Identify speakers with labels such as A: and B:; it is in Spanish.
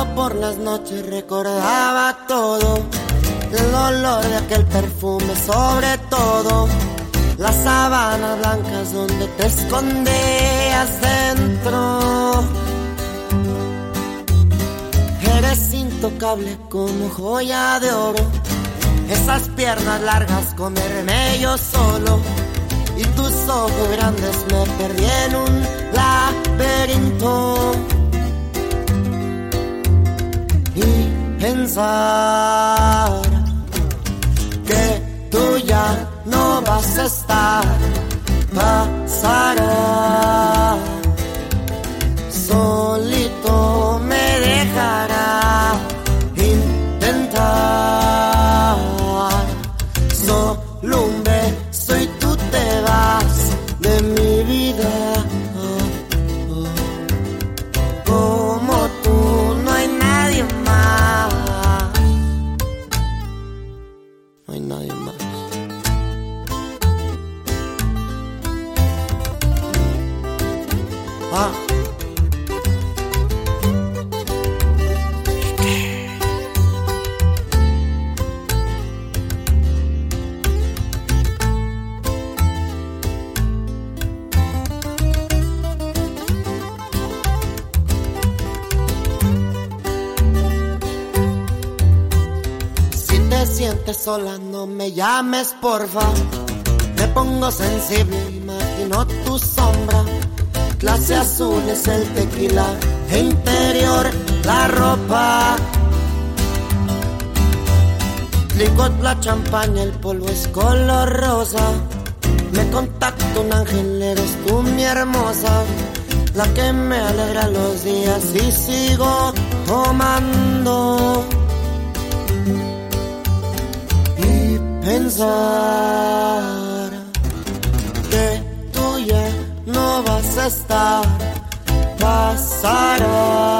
A: Cuando por las noches recordaba todo, el olor de aquel perfume sobre todo, las sábanas blancas donde te escondías dentro. Eres intocable como joya de oro, esas piernas largas comerme yo solo, y tus ojos grandes me perdí en un laberinto. Y pensar que tú ya no vas a estar, pasará, solito me dejará intentar. Solo un beso y tú te vas de mi vida. Como tú no hay nadie más. No hay nadie más. Si te sientes sola, no me llames, porfa. Me pongo sensible, imagino tu sombra. Clase azul es el tequila, e interior la ropa. Licor la champaña, el polvo es color rosa. Me contacta un ángel, eres tú mi hermosa, la que me alegra los días y sigo tomando. Y pensar que tú ya no vas a estar, pasará.